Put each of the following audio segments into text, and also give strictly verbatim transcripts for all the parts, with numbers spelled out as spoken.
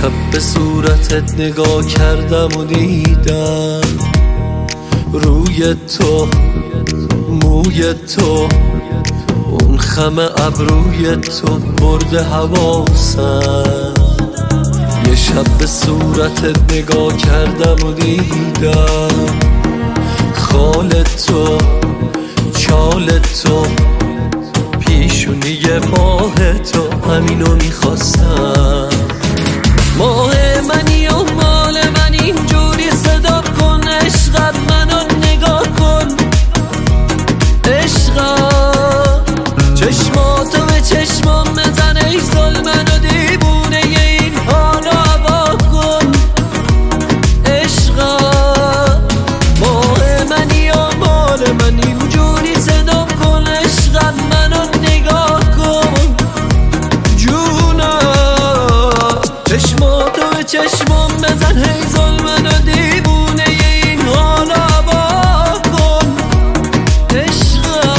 شب به صورتت نگاه کردم و دیدم روی تو موی تو اون خم ابروی تو برده حواسم. یه شب به صورتت نگاه کردم و دیدم خال تو چال تو پیشونی ماه تو همینو میخواستم. ماه منی و مال من اینجوری صدا کن، عشقت منو نگاه کن، عشقت چشماتو به چشمام بزن ای ظلمن و دیوونه این حالو هوا کن، عشقت ماه منی و مال من اینجوری صدا کن، عشقت منو نگاه کن جونم، چشماتو به چشمام بزن هی ظلمن و دیوونه این حالو هوا کن، عشقت.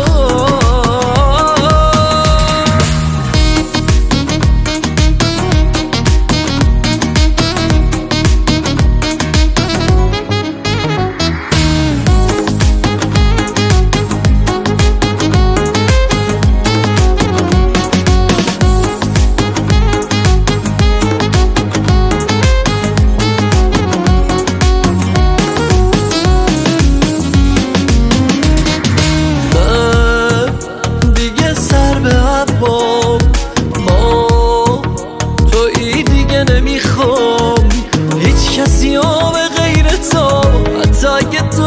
نمیخوام هیچ کسی ها به غیر تو، حتی اگه تو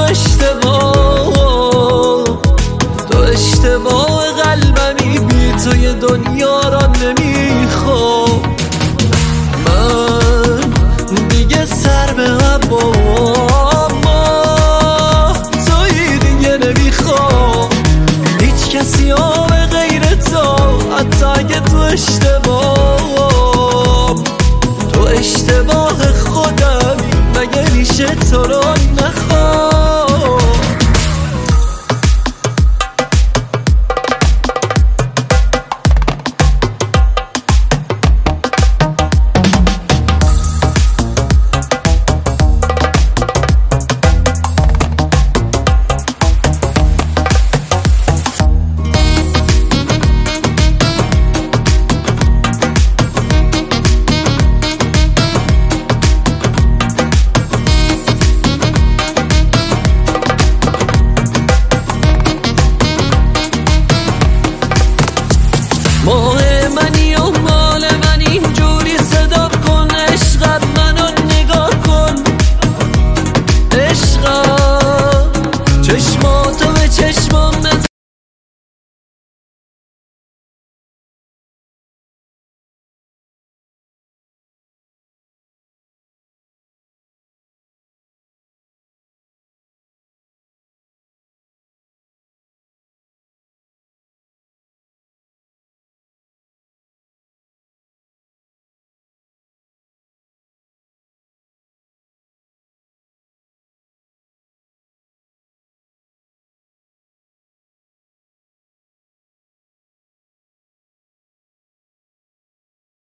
اشتباه تو اشتباه قلبمی، بی تو یه دنیا را نمیخوام. من دیگه سر به هوام توی دیگه نمیخوام هیچ کسی ها به غیر تو، حتی اگه تو اشتباه اشتباه خودمی، مگه میشه تو رو نخوام. ماه